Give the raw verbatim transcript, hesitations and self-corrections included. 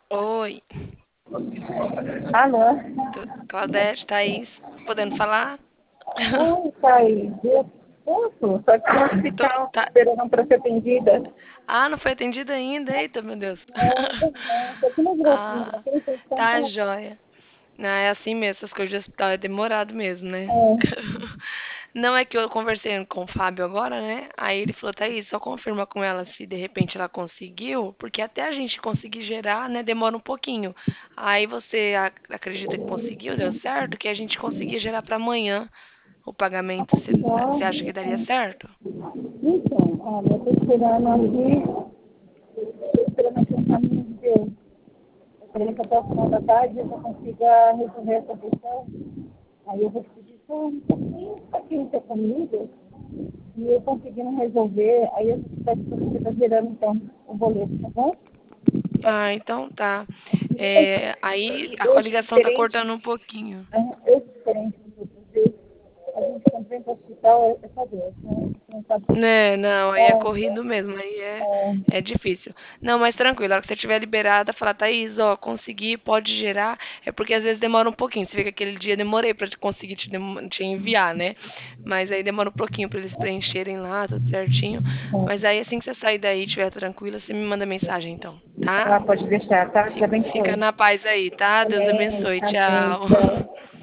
Oi, Alô? tu- Claudete, Thaís, podendo falar? Oi, Thaís. Eu posso? Só que no Tô- hospital tá- esperando para ser atendida. Ah, não foi atendida ainda? Eita, meu Deus. Não, estou aqui no grupinho, Ah, aqui vocês estão tá falando. joia. Não, é assim mesmo, essas coisas de hospital é demorado mesmo, né? É, Não é que eu conversei com o Fábio agora, né? Aí ele falou, Thaís, só confirma com ela se de repente ela conseguiu, porque até a gente conseguir gerar, né, demora um pouquinho. Aí você ac- acredita que conseguiu, deu certo, que a gente conseguia gerar para amanhã o pagamento. Você só. você acha que daria certo? Então, olha, eu estou esperando aqui, estou esperando aqui um caminho de Deus. Eu esperei que até o final da tarde eu já consiga resolver essa questão. Aí eu vou te pedir só um pouquinho, um pouquinho ter comigo. E eu conseguindo resolver, aí eu peço para você estar gerando então o boleto, tá bom? Ah, então tá. Hoje, É, aí a hoje coligação tá diferente, cortando um pouquinho. é, hoje diferente dos outros dias, a gente quando vem para o hospital é, é só Deus, né? A gente não sabe o que Né, não, aí é é, corrido mesmo, aí é, é, é difícil. Não, mas tranquilo, a hora que você estiver liberada, fala, Thaís, ó, consegui, pode gerar. É porque às vezes demora um pouquinho. Você vê que aquele dia demorei pra te conseguir te, demo- te enviar, né? Mas aí demora um pouquinho pra eles preencherem lá, tudo certinho. Mas aí assim que você sair daí, estiver tranquila, você me manda mensagem então, tá? ela pode deixar, tá? Te Fica, fica abençoe. na paz aí, tá? Deus Amém, abençoe, amém, tchau. tchau.